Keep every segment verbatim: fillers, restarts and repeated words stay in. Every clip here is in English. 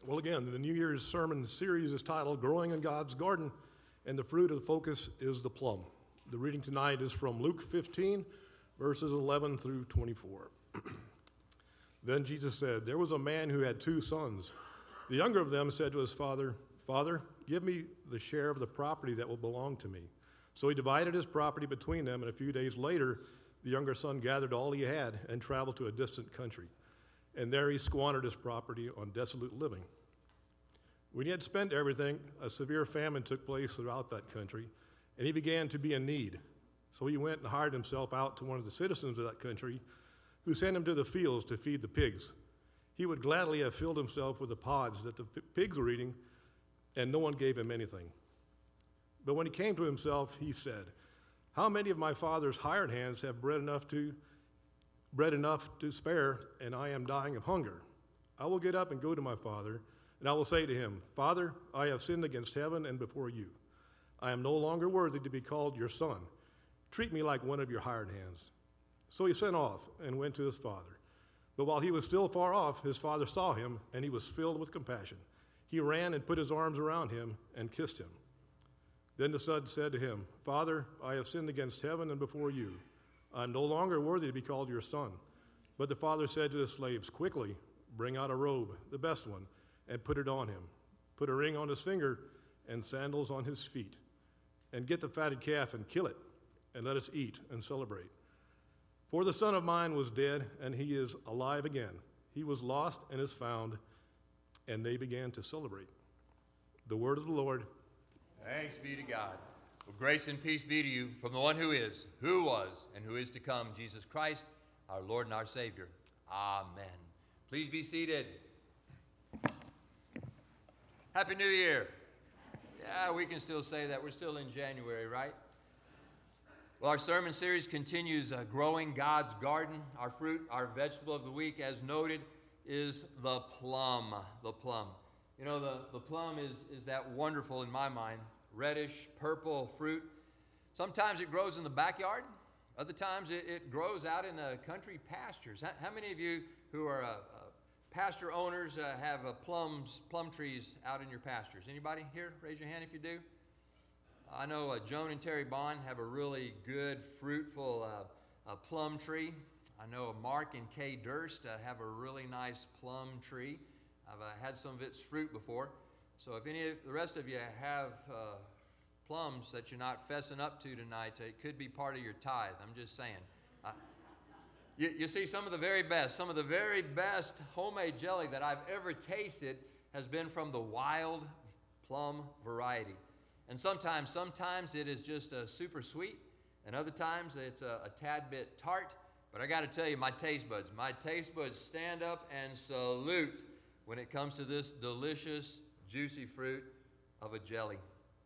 Well, again, the New Year's sermon series is titled Growing in God's Garden, and the fruit of the focus is the plum. The reading tonight is from Luke fifteen, verses eleven through twenty-four. Then Jesus said, "There was a man who had two sons. The younger of them said to his father, 'Father, give me the share of the property that will belong to me.' So he divided his property between them, and a few days later, the younger son gathered all he had and traveled to a distant country. And there he squandered his property on dissolute living. When he had spent everything, a severe famine took place throughout that country, and he began to be in need. So he went and hired himself out to one of the citizens of that country, who sent him to the fields to feed the pigs. He would gladly have filled himself with the pods that the pigs were eating, and no one gave him anything. But when he came to himself, he said, 'How many of my father's hired hands have bread enough to bread enough to spare, and I am dying of hunger? I will get up and go to my father, and I will say to him, Father, I have sinned against heaven and before you. I am no longer worthy to be called your son. Treat me like one of your hired hands.' So he sent off and went to his father. But while he was still far off, his father saw him, and he was filled with compassion. He ran and put his arms around him and kissed him. Then the son said to him, 'Father, I have sinned against heaven and before you. I am no longer worthy to be called your son.' But the father said to his slaves, 'Quickly, bring out a robe, the best one, and put it on him. Put a ring on his finger and sandals on his feet. And get the fatted calf and kill it, and let us eat and celebrate. For the son of mine was dead, and he is alive again. He was lost and is found.' And they began to celebrate." The word of the Lord. Thanks be to God. Well, grace and peace be to you from the one who is, who was, and who is to come, Jesus Christ, our Lord and our Savior. Amen. Please be seated. Happy New Year. Yeah, we can still say that. We're still in January, right? Well, our sermon series continues uh, growing God's garden. Our fruit, our vegetable of the week, as noted, is the plum. The plum. You know, the, the plum is, is that wonderful, in my mind, reddish, purple fruit. Sometimes it grows in the backyard. Other times it, it grows out in the country pastures. How, how many of you who are uh, uh, pasture owners uh, have uh, plums, plum trees out in your pastures? Anybody here? Raise your hand if you do. I know uh, Joan and Terry Bond have a really good, fruitful uh, uh, plum tree. I know Mark and Kay Durst uh, have a really nice plum tree. I've uh, had some of its fruit before. So if any of the rest of you have uh, plums that you're not fessing up to tonight, it could be part of your tithe. I'm just saying. Uh, you, you see, some of the very best, some of the very best homemade jelly that I've ever tasted has been from the wild plum variety. And sometimes, sometimes it is just uh, super sweet, and other times it's a, a tad bit tart. But I got to tell you, my taste buds, my taste buds stand up and salute when it comes to this delicious, juicy fruit of a jelly.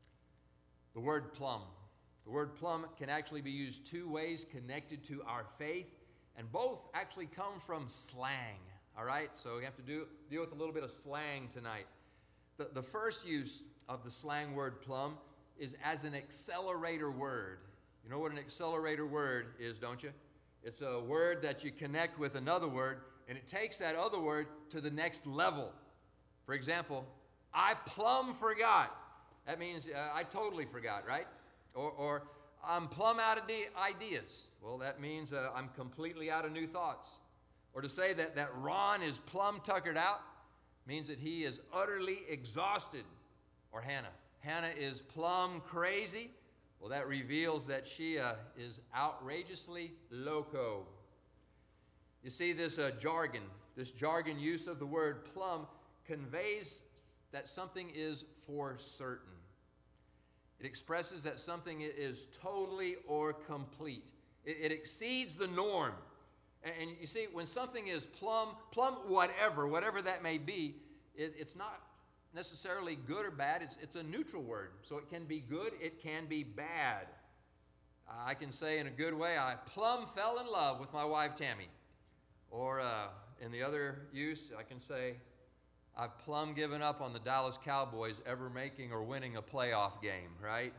The word plum. The word plum can actually be used two ways connected to our faith, and both actually come from slang, all right? So we have to do, deal with a little bit of slang tonight. The, the first use of the slang word plum is as an accelerator word. You know what an accelerator word is, don't you? It's a word that you connect with another word, and it takes that other word to the next level. For example, I plumb forgot. That means uh, I totally forgot, right? Or, or I'm plumb out of de- ideas. Well, that means uh, I'm completely out of new thoughts. Or to say that, that Ron is plumb tuckered out means that he is utterly exhausted. Or Hannah. Hannah is plumb crazy. Well, that reveals that she uh, is outrageously loco. You see, this uh, jargon, this jargon use of the word plum conveys that something is for certain. It expresses that something is totally or complete. It, it exceeds the norm. And, and you see, when something is plum, plum whatever, whatever that may be, it, it's not necessarily good or bad. It's, it's a neutral word. So it can be good, it can be bad. I can say in a good way, I plumb fell in love with my wife Tammy. Or uh, in the other use, I can say, I've plumb given up on the Dallas Cowboys ever making or winning a playoff game, right?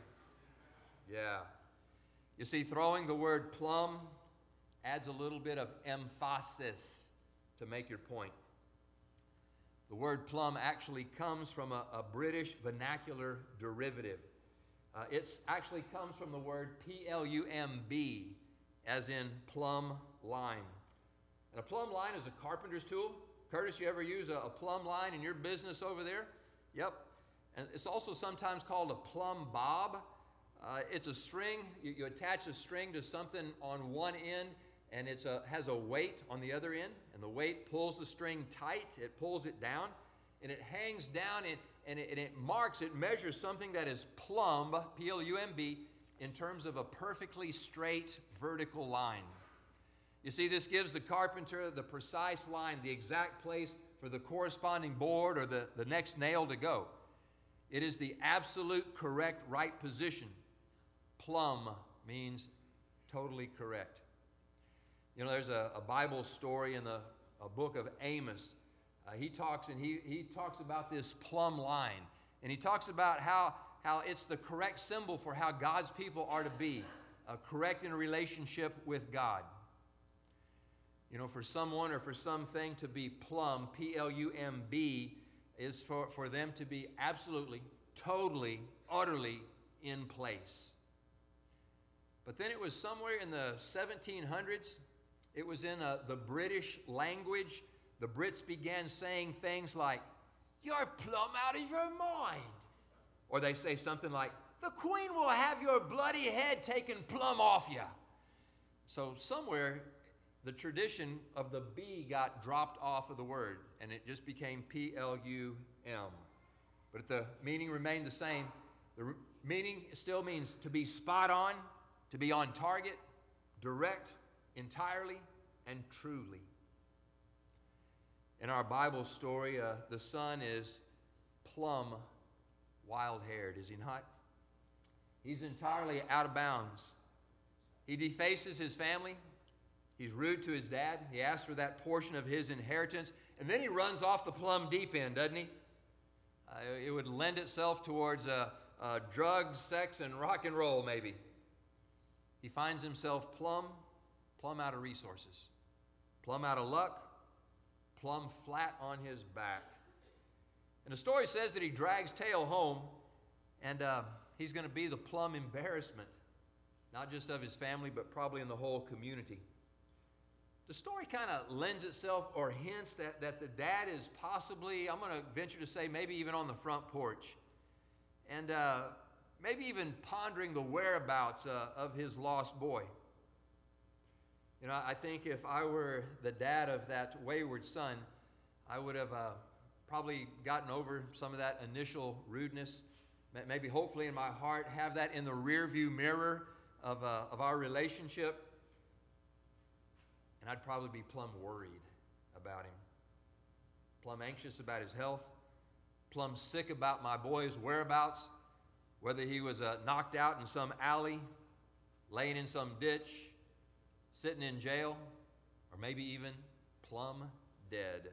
Yeah. You see, throwing the word plumb adds a little bit of emphasis to make your point. The word plumb actually comes from a, a British vernacular derivative. Uh, it actually comes from the word P L U M B, as in plumb line. And a plumb line is a carpenter's tool. Curtis, you ever use a, a plumb line in your business over there? Yep. And it's also sometimes called a plumb bob. Uh, it's a string. You, you attach a string to something on one end, and it has a weight on the other end, and the weight pulls the string tight. It pulls it down, and it hangs down, and, and, it, and it marks, it measures something that is plumb, P L U M B, in terms of a perfectly straight vertical line. You see, this gives the carpenter the precise line, the exact place for the corresponding board or the, the next nail to go. It is the absolute correct right position. Plumb means totally correct. You know, there's a, a Bible story in the a book of Amos. Uh, he talks and he, he talks about this plumb line. And he talks about how, how it's the correct symbol for how God's people are to be, uh, correct in a relationship with God. You know, for someone or for something to be plumb, P L U M B, is for, for them to be absolutely, totally, utterly in place. But then it was somewhere in the seventeen hundreds, it was in uh, the British language. The Brits began saying things like, "You're plumb out of your mind." Or they say something like, "The Queen will have your bloody head taken plumb off you." So somewhere, the tradition of the B got dropped off of the word, and it just became P L U M. But the meaning remained the same. The re- meaning still means to be spot on, to be on target, direct, entirely, and truly. In our Bible story, uh, the son is plumb wild-haired, is he not? He's entirely out of bounds. He defaces his family. He's rude to his dad. He asks for that portion of his inheritance. And then he runs off the plumb deep end, doesn't he? Uh, it would lend itself towards uh, uh, drugs, sex, and rock and roll, maybe. He finds himself plumb, plumb out of resources, plumb out of luck, plumb flat on his back. And the story says that he drags tail home, and uh, he's going to be the plumb embarrassment, not just of his family, but probably in the whole community. The story kind of lends itself or hints that, that the dad is possibly, I'm going to venture to say, maybe even on the front porch. And uh, maybe even pondering the whereabouts uh, of his lost boy. You know, I think if I were the dad of that wayward son, I would have uh, probably gotten over some of that initial rudeness. Maybe hopefully in my heart have that in the rearview mirror of, uh, of our relationship. And I'd probably be plumb worried about him, plumb anxious about his health, plumb sick about my boy's whereabouts, whether he was uh, knocked out in some alley, laying in some ditch, sitting in jail, or maybe even plumb dead.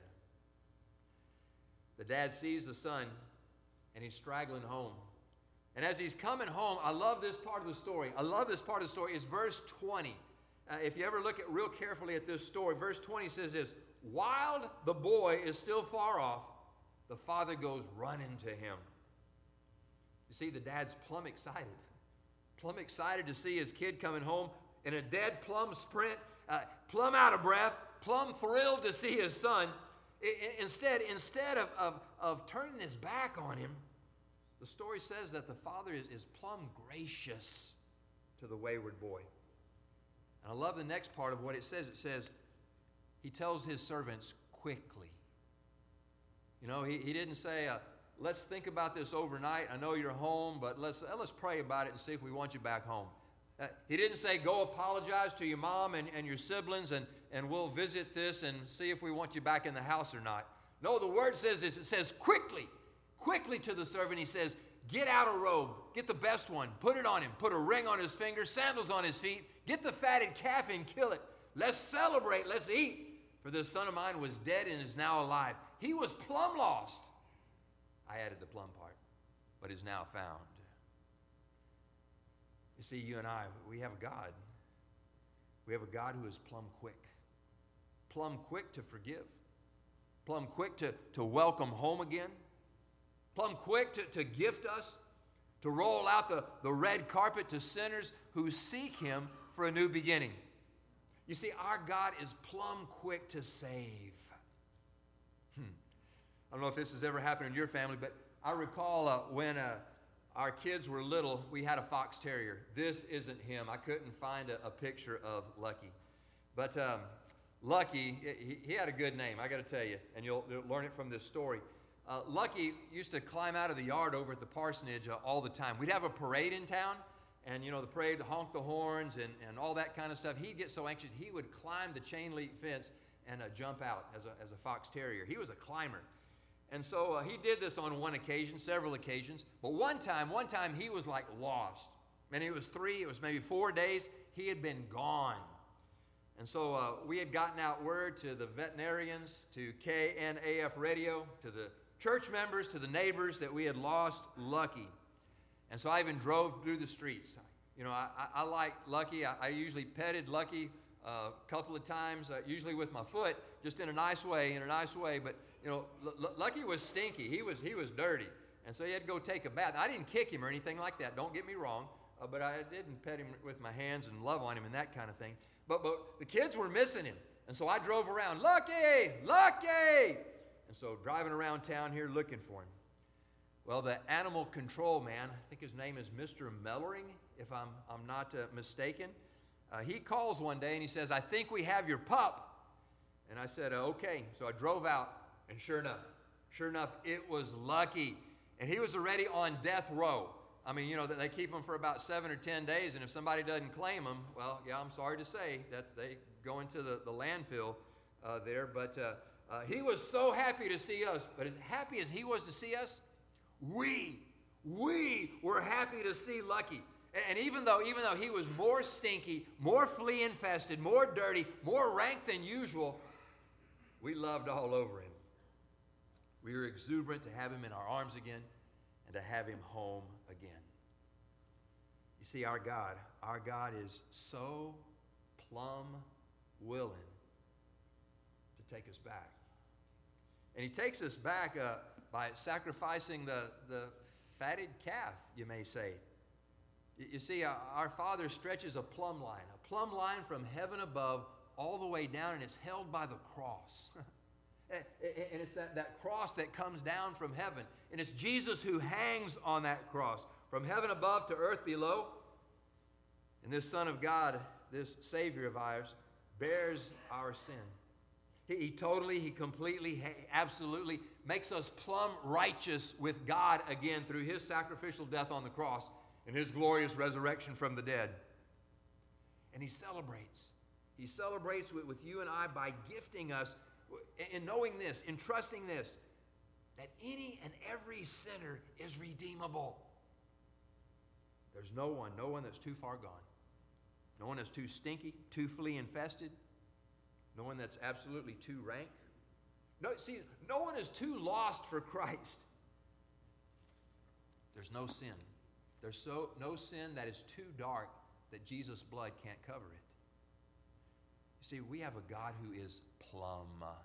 The dad sees the son, and he's straggling home. And as he's coming home, I love this part of the story. I love this part of the story. It's verse twenty. Uh, if you ever look at real carefully at this story, verse twenty says this: while the boy is still far off, the father goes running to him. You see, the dad's plumb excited. Plumb excited to see his kid coming home in a dead plumb sprint, uh, plumb out of breath, plumb thrilled to see his son. I, I, instead, instead of, of, of turning his back on him, the story says that the father is, is plumb gracious to the wayward boy. And I love the next part of what it says. It says, he tells his servants quickly. You know, he, he didn't say, uh, let's think about this overnight. I know you're home, but let's, uh, let's pray about it and see if we want you back home. Uh, he didn't say, go apologize to your mom and, and your siblings, and, and we'll visit this and see if we want you back in the house or not. No, the word says this. It says quickly, quickly to the servant. He says, get out a robe, get the best one, put it on him, put a ring on his finger, sandals on his feet, get the fatted calf and kill it. Let's celebrate, let's eat. For this son of mine was dead and is now alive. He was plumb lost. I added the plumb part, but is now found. You see, you and I, we have a God. We have a God who is plumb quick. Plumb quick to forgive. plumb quick to, to welcome home again, plumb quick to, to gift us, to roll out the, the red carpet to sinners who seek Him for a new beginning. You see, our God is plumb quick to save. Hmm. I don't know if this has ever happened in your family, but I recall uh, when uh, our kids were little, we had a fox terrier. This isn't him. I couldn't find a, a picture of Lucky. But um, Lucky, he, he had a good name, I got to tell you, and you'll, you'll learn it from this story. Uh, Lucky used to climb out of the yard over at the parsonage uh, all the time. We'd have a parade in town, and you know, the parade, honk the horns and, and all that kind of stuff. He'd get so anxious, he would climb the chain link fence and uh, jump out as a, as a fox terrier. He was a climber. And so uh, he did this on one occasion, several occasions. But one time, one time he was like lost. And it was three, it was maybe four days. He had been gone. And so uh, we had gotten out word to the veterinarians, to K N A F radio, to the church members, to the neighbors that we had lost Lucky. And so I even drove through the streets. You know, I, I, I like Lucky. I, I usually petted Lucky uh, a couple of times, uh, usually with my foot, just in a nice way, in a nice way. But, you know, L- Lucky was stinky. He was, he was dirty. And so he had to go take a bath. I didn't kick him or anything like that. Don't get me wrong. Uh, but I didn't pet him with my hands and love on him and that kind of thing. But, but the kids were missing him. And so I drove around, Lucky, Lucky! And so driving around town here looking for him. Well, the animal control man, I think his name is Mister Mellering, if I'm, I'm not uh, mistaken, uh, he calls one day and he says, I think we have your pup. And I said, uh, okay. So I drove out, and sure enough, sure enough, it was Lucky. And he was already on death row. I mean, you know, they keep them for about seven or ten days, and if somebody doesn't claim them, well, yeah, I'm sorry to say that they go into the, the landfill uh, there. But uh, uh, he was so happy to see us. But as happy as he was to see us, we, we were happy to see Lucky. And, and even though, even though he was more stinky, more flea infested, more dirty, more rank than usual, we loved all over him. We were exuberant to have him in our arms again and to have him home again. You see, our God, our God is so plumb willing to take us back. And He takes us back uh, by sacrificing the, the fatted calf, you may say. You, you see, our, our Father stretches a plumb line, a plumb line from heaven above all the way down, and it's held by the cross. And it's that, that cross that comes down from heaven. And it's Jesus who hangs on that cross from heaven above to earth below. And this Son of God, this Savior of ours, bears our sin. He, he totally, He completely, he absolutely makes us plumb righteous with God again through His sacrificial death on the cross and His glorious resurrection from the dead. And He celebrates. He celebrates with, with you and I by gifting us in knowing this, in trusting this, that any and every sinner is redeemable. There's no one, no one that's too far gone. No one that's too stinky, too flea infested. No one that's absolutely too rank. No, see, no one is too lost for Christ. There's no sin. There's so no sin that is too dark that Jesus' blood can't cover it. You see, we have a God who is plumb.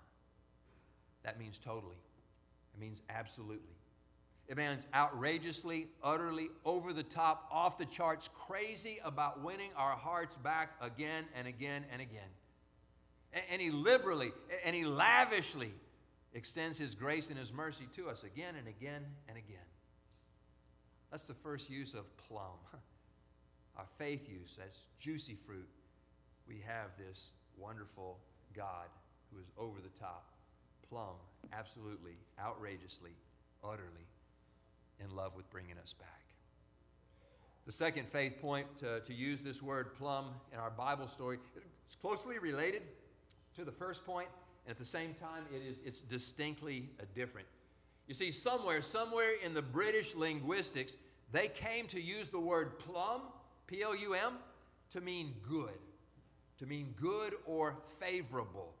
That means totally. It means absolutely. It means outrageously, utterly, over the top, off the charts, crazy about winning our hearts back again and again and again. And He liberally and He lavishly extends His grace and His mercy to us again and again and again. That's the first use of plum. Our faith use, that's juicy fruit. We have this wonderful God who is over the top, plumb, absolutely, outrageously, utterly in love with bringing us back. The second faith point to, to use this word plumb in our Bible story, it's closely related to the first point, and at the same time, it is, it's distinctly different. You see, somewhere, somewhere in the British linguistics, they came to use the word plumb, P L U M, to mean good, to mean good or favorable.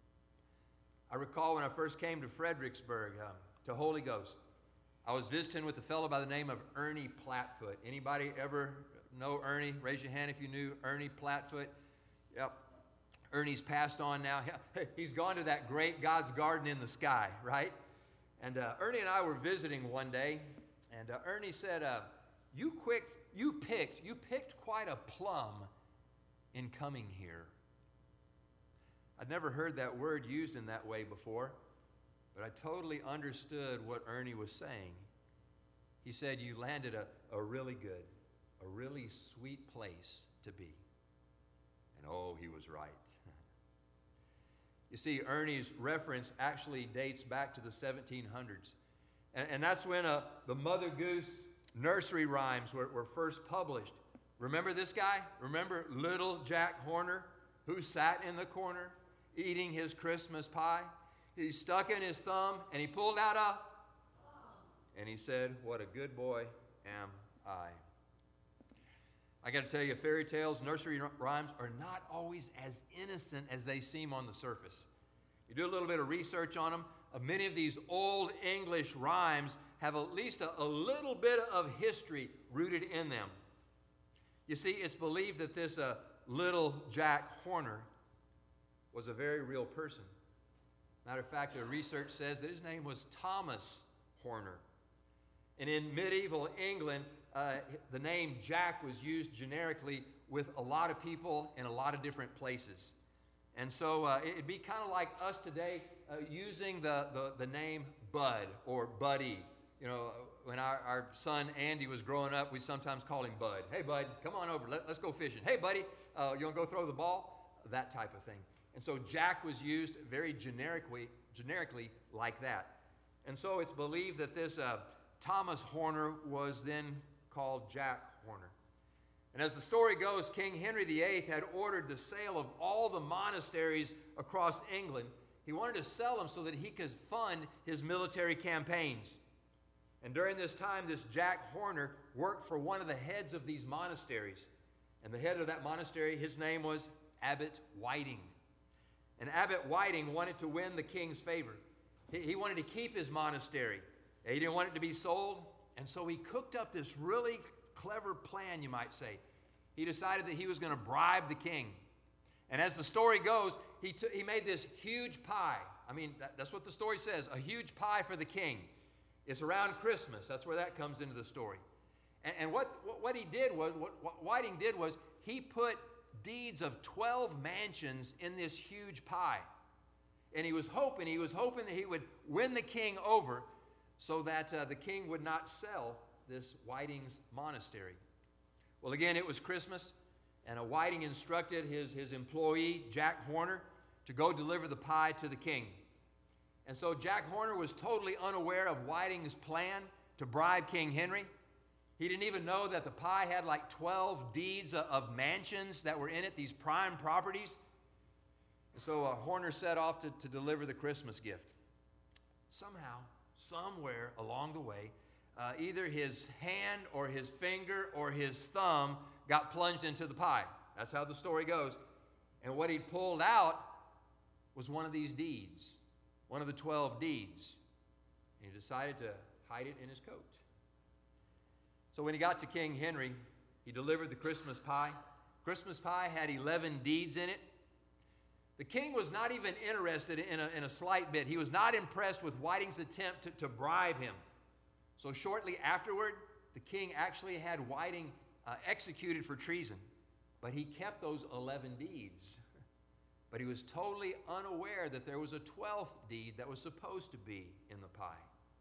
I recall when I first came to Fredericksburg, um, to Holy Ghost, I was visiting with a fellow by the name of Ernie Plattfoot. Anybody ever know Ernie? Raise your hand if you knew Ernie Plattfoot. Yep. Ernie's passed on now. He's gone to that great God's garden in the sky, right? And uh, Ernie and I were visiting one day, and uh, Ernie said, uh, you, quick, you, picked, you picked quite a plum in coming here. I'd never heard that word used in that way before, but I totally understood what Ernie was saying. He said, you landed a, a really good, a really sweet place to be. And oh, he was right. You see, Ernie's reference actually dates back to the seventeen hundreds. And, and that's when uh, the Mother Goose nursery rhymes were, were first published. Remember this guy? Remember little Jack Horner, who sat in the corner eating his Christmas pie? He stuck in his thumb and he pulled out a... And he said, what a good boy am I. I got to tell you, fairy tales, nursery rhymes are not always as innocent as they seem on the surface. You do a little bit of research on them, uh, many of these old English rhymes have at least a, a little bit of history rooted in them. You see, it's believed that this uh, little Jack Horner was a very real person. Matter of fact, the research says that his name was Thomas Horner. And in medieval England, uh, the name Jack was used generically with a lot of people in a lot of different places. And so uh, it'd be kind of like us today uh, using the, the, the name Bud or Buddy. You know, when our, our son Andy was growing up, we sometimes called him Bud. Hey, Bud, come on over. Let, let's go fishing. Hey, buddy, uh, you want to go throw the ball? That type of thing. And so Jack was used very generically, generically like that. And so it's believed that this uh, Thomas Horner was then called Jack Horner. And as the story goes, King Henry the Eighth had ordered the sale of all the monasteries across England. He wanted to sell them so that he could fund his military campaigns. And during this time, this Jack Horner worked for one of the heads of these monasteries. And the head of that monastery, his name was Abbot Whiting. And Abbot Whiting wanted to win the king's favor. He, he wanted to keep his monastery. He didn't want it to be sold. And so he cooked up this really clever plan, you might say. He decided that he was going to bribe the king. And as the story goes, he, t- he made this huge pie. I mean, that, that's what the story says, a huge pie for the king. It's around Christmas. That's where that comes into the story. And, and what, what, what he did was, what, what Whiting did was, he put deeds of twelve mansions in this huge pie. And he was hoping, he was hoping that he would win the king over so that uh, the king would not sell this Whiting's monastery. Well, again, it was Christmas, and a Whiting instructed his, his employee, Jack Horner, to go deliver the pie to the king. And so Jack Horner was totally unaware of Whiting's plan to bribe King Henry. He didn't even know that the pie had like twelve deeds of mansions that were in it, these prime properties. And so uh, Horner set off to, to deliver the Christmas gift. Somehow, somewhere along the way, uh, either his hand or his finger or his thumb got plunged into the pie. That's how the story goes. And what he pulled out was one of these deeds, one of the twelve deeds. And he decided to hide it in his coat. So when he got to King Henry, he delivered the Christmas pie. Christmas pie had eleven deeds in it. The king was not even interested in a, in a slight bit. He was not impressed with Whiting's attempt to, to bribe him. So shortly afterward, the king actually had Whiting uh, executed for treason. But he kept those eleven deeds. But he was totally unaware that there was a twelfth deed that was supposed to be in the pie.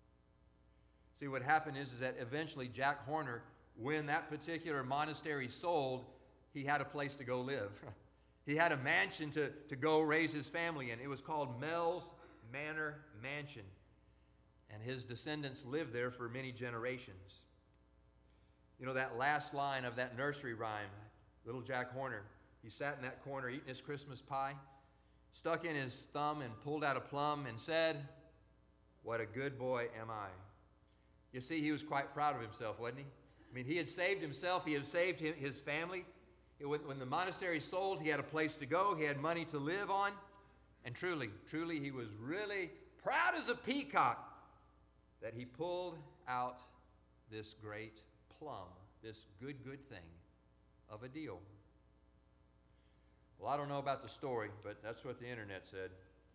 See, what happened is, is that eventually Jack Horner, when that particular monastery sold, he had a place to go live. He had a mansion to, to go raise his family in. It was called Mells Manor Mansion. And his descendants lived there for many generations. You know, that last line of that nursery rhyme, little Jack Horner, he sat in that corner eating his Christmas pie, stuck in his thumb and pulled out a plum and said, "What a good boy am I." You see, he was quite proud of himself, wasn't he? I mean, he had saved himself. He had saved his family. When the monastery sold, he had a place to go. He had money to live on. And truly, truly, he was really proud as a peacock that he pulled out this great plum, this good, good thing of a deal. Well, Well, I don't know about the story, but that's what the internet said.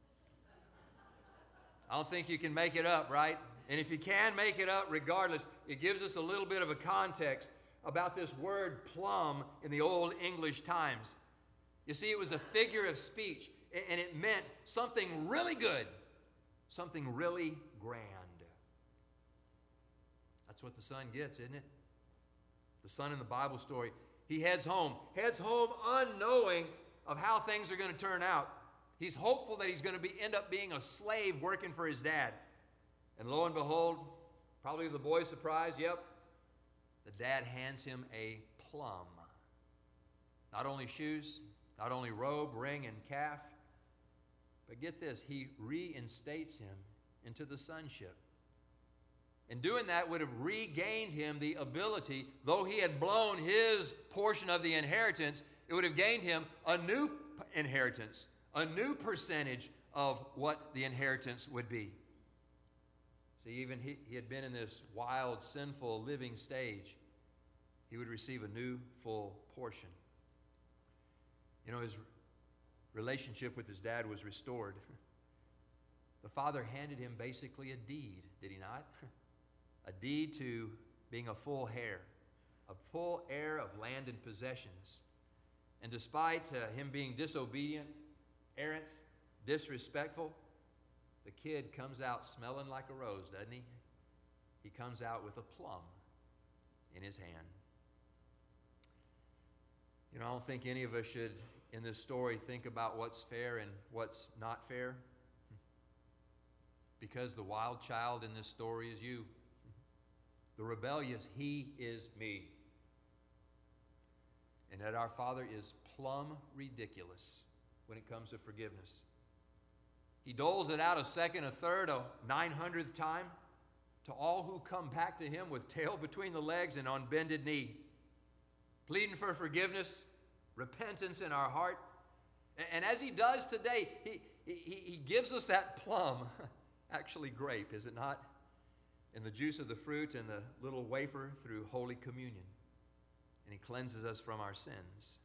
I don't think you can make it up, right? And if you can make it up, regardless, it gives us a little bit of a context about this word plum in the Old English times. You see, it was a figure of speech, and it meant something really good, something really grand. That's what the son gets, isn't it? The son in the Bible story, he heads home, heads home unknowing of how things are going to turn out. He's hopeful that he's going to be, end up being a slave working for his dad. And lo and behold, probably the boy's surprise, yep, the dad hands him a plum. Not only shoes, not only robe, ring, and calf, but get this, he reinstates him into the sonship. And doing that would have regained him the ability, though he had blown his portion of the inheritance, it would have gained him a new inheritance, a new percentage of what the inheritance would be. See, even he, he had been in this wild, sinful living stage. He would receive a new full portion. You know, his relationship with his dad was restored. The father handed him basically a deed, did he not? A deed to being a full heir, a full heir of land and possessions. And despite uh, him being disobedient, errant, disrespectful, the kid comes out smelling like a rose, doesn't he? He comes out with a plum in his hand. You know, I don't think any of us should, in this story, think about what's fair and what's not fair. Because the wild child in this story is you. The rebellious, he is me. And that our Father is plumb ridiculous when it comes to forgiveness. He doles it out a second, a third, a nine hundredth time to all who come back to him with tail between the legs and on bended knee, pleading for forgiveness, repentance in our heart. And as he does today, he, he, he gives us that plum, actually grape, is it not? And the juice of the fruit and the little wafer through Holy Communion. And he cleanses us from our sins.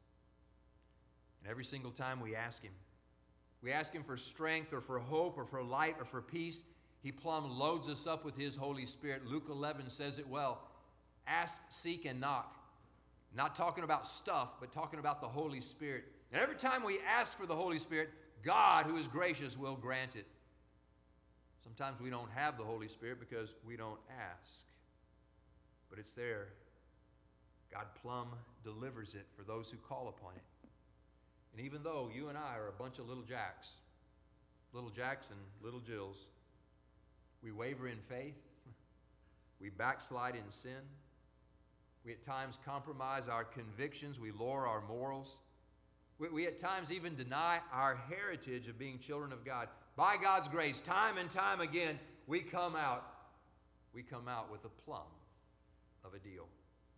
And every single time we ask him, we ask him for strength or for hope or for light or for peace, he plumb loads us up with his Holy Spirit. Luke eleven says it well. Ask, seek, and knock. Not talking about stuff, but talking about the Holy Spirit. And every time we ask for the Holy Spirit, God, who is gracious, will grant it. Sometimes we don't have the Holy Spirit because we don't ask. But it's there. God plumb delivers it for those who call upon it. And even though you and I are a bunch of little jacks, little jacks and little Jills, we waver in faith, we backslide in sin, we at times compromise our convictions, we lower our morals, we, we at times even deny our heritage of being children of God. By God's grace, time and time again, we come out, we come out with a plum of a deal.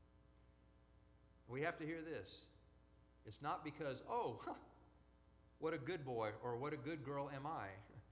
We have to hear this. It's not because, oh, huh, what a good boy or what a good girl am I.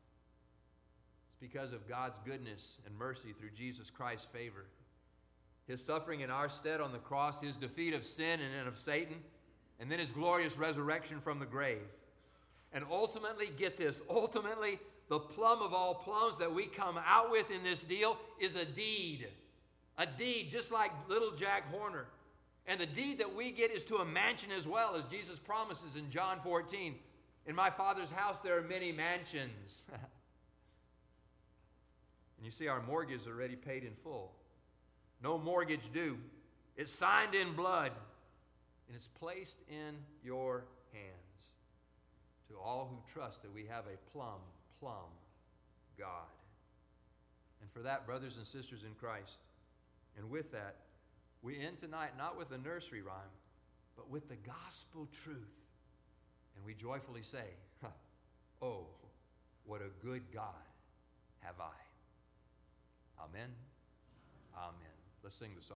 It's because of God's goodness and mercy through Jesus Christ's favor. His suffering in our stead on the cross, his defeat of sin and of Satan, and then his glorious resurrection from the grave. And ultimately, get this, ultimately, the plum of all plums that we come out with in this deal is a deed. A deed, just like little Jack Horner. And the deed that we get is to a mansion as well, as Jesus promises in John fourteen. In my Father's house there are many mansions. And you see, our mortgage is already paid in full. No mortgage due. It's signed in blood. And it's placed in your hands. To all who trust that we have a plumb, plumb God. And for that, brothers and sisters in Christ, and with that, we end tonight not with a nursery rhyme, but with the gospel truth. And we joyfully say, oh, what a good God have I. Amen. Amen. Let's sing the song.